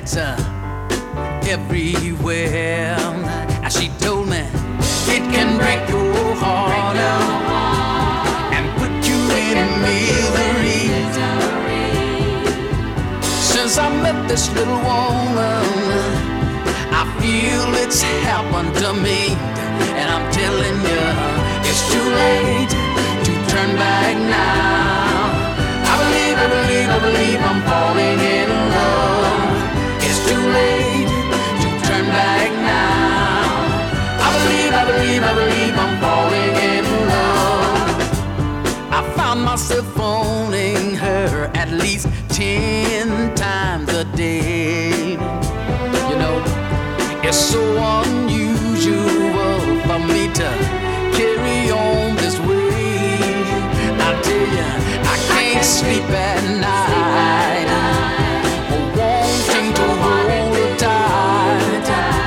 lights everywhere. And she told me it can break your heart and put you in misery. Since I met this little woman, I feel it's happened to me. And I'm telling you, it's too late to turn back now. I believe I'm falling in love. It's too late to turn back now. I believe I'm falling in love. I found myself phoning her at least 10 times a day. You know, it's so unusual for me to carry on this way. I tell you, I can't sleep at night, wanting to hold her tight.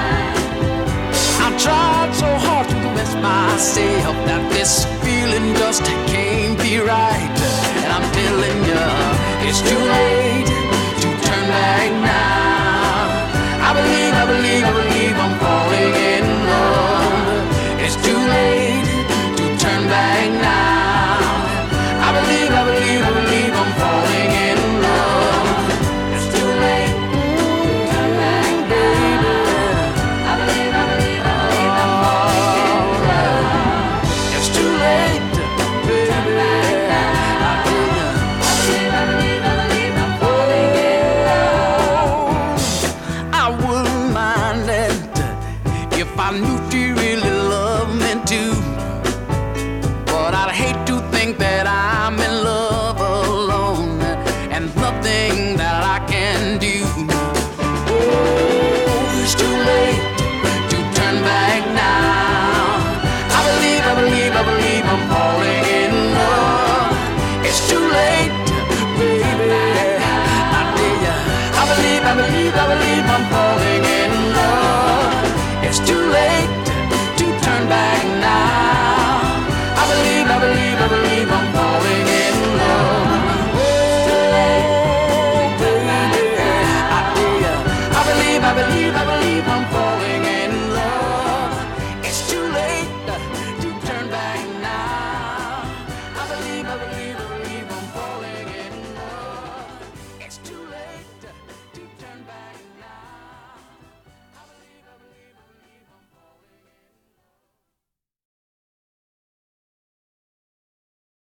I tried so hard to convince myself that this feeling just can't be right. And I'm telling you, it's too late to turn back now. I believe I'm falling in love. It's too late to turn back now. I believe I'm falling in love. It's too late to turn back, baby. I believe I'm falling in love. It's too late, baby. I believe I'm falling in love. I wouldn't mind it if I knew she really loved me too. But I'd hate to think that I'm in love alone and nothing that I can do. Oh, it's too late to turn back now. I believe I'm falling in love. It's too late, baby. I tell ya, I believe I'm falling in love. It's too late to turn back now.